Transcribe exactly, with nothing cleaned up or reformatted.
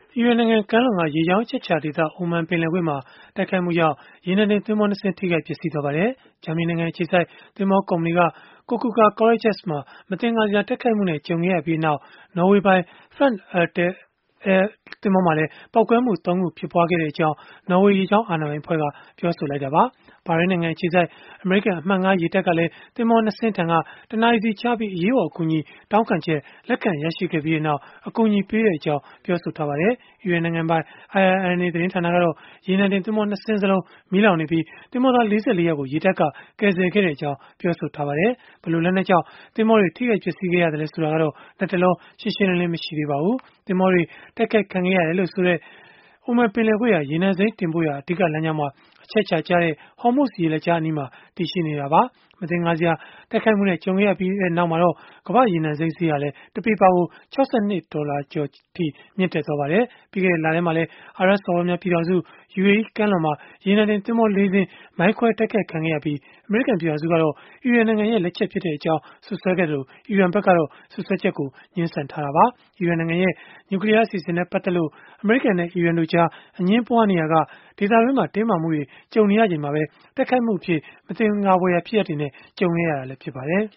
အီရန်နိုင်ငံကမ်းလွန်က ရေကြောင်းအချက်အခြာဒေသ အိုမန်ပင်လယ်ကွေ့မှာ တိုက်ခိုက်မှုကြောင့် ရေနံတင်သင်္ဘော ၂ စင်း ထိခိုက်ပျက်စီးသွားပါတယ်။ ဂျာမနီနိုင်ငံ အခြေစိုက် သင်္ဘောကုမ္ပဏီက Kokuka Courageous မှာ မသင်္ကာစရာ တိုက်ခိုက်မှုနဲ့ ကြုံခဲ့ရပြီးနောက် နော်ဝေပိုင် Front Altair သင်္ဘောမှာလည်း ပေါက်ကွဲမှု ၃ ခု ဖြစ်ပွားခဲ့ကြောင်း နော်ဝေရေကြောင်း အာဏာပိုင်အဖွဲ့က ပြောဆိုလိုက်တာပါ။ ဘာရိမ်းနိုင်ငံ အခြေစိုက် အမေရိကန် အမှတ် ၅ ရေတပ်ကလည်း သင်္ဘော ၂ စင်းထံက တနာရီစီခြားပြီး အရေးပေါ် အကူအညီ တောင်းခံချက် လက်ခံရရှိခဲ့ပြီးနောက် အကူအညီပေးခဲ့ကြောင်း ပြောဆိုထားပါတယ်။ အီရန်နိုင်ငံပိုင် I R N A သတင်းဌာနကတော့ ရေနံတင်သင်္ဘော ၂ စင်းစလုံး မီးလောင်နေပြီး သင်္ဘောသား ၄၄ ယောက်ကို ရေတပ်က ကယ်ဆယ်ခဲ့ကြောင်း ပြောဆိုထားပါတယ်။ ဘယ်လိုလက်နက်ကြောင့် သင်္ဘောတွေ ထိခိုက်ပျက်စီးခဲ့ရသလဲ ဆိုတာကတော့ လတ်တလော ရှင်းရှင်းလင်းလင်း မရှိသေးပါဘူး။ သင်္ဘောတွေ တိုက်ခိုက်ခံခဲ့ရတယ်လို့ဆိုတဲ့ အိုမန်ပင်လယ်ကွေ့ဟာ ရေနံစိမ်းတင်ပို့ရာ အဓိကလမ်းကြောင်းမှာ အချက်အခြာကျတဲ့ Hormuz ရေလက်ကြားအနီးမှာ တည်ရှိနေတာပါ။ မသင်္ကာစရာ တိုက်ခိုက်မှုနဲ့ ကြုံခဲ့ရပြီးနောက်မှာတော့ ကမ္ဘာ့ရေနံစိမ်းဈေးဟာလည်း တပေပါကို ၆၂ ဒေါ်လာကျော်အထိ မြင့်တက်ခဲ့ပါတယ်။ ပြီးခဲ့တဲ့လထဲမှာလည်း အာရပ်စော်ဘွားများ ပြည်ထောင်စု (ယူအေအီး) ကမ်းလွန်မှာ ရေနံတင်သင်္ဘော ၄ စင်း မိုင်းခွဲတိုက်ခိုက်ခံခဲ့ရပြီး အမေရိကန် ပြည်ထောင်စုကတော့ အီရန်နိုင်ငံရဲ့ လက်ချက်ဖြစ်ကြောင်း စွပ်စွဲခဲ့သလို အီရန်ဘက်ကတော့ စွပ်စွဲချက်ကို ငြင်းဆန်ထားတာပါ။ အီရန်နိုင်ငံရဲ့ နျူကလီးယား အစီအစဉ်နဲ့ ပတ်သက်လို့ အမေရိကန်နဲ့ အီရန်တို့ကြား အငြင်းပွားနေရာက ဒေသတွင်းမှာ တင်းမာမှုတွေ ကြုံနေရချိန်မှာပဲ တိုက်ခိုက်မှုအဖြစ် မသင်္ကာဖွယ်ရာ ဖြစ်ရပ်တွေနဲ့ ကြုံခဲ့ရတာလည်း ဖြစ်ပါတယ်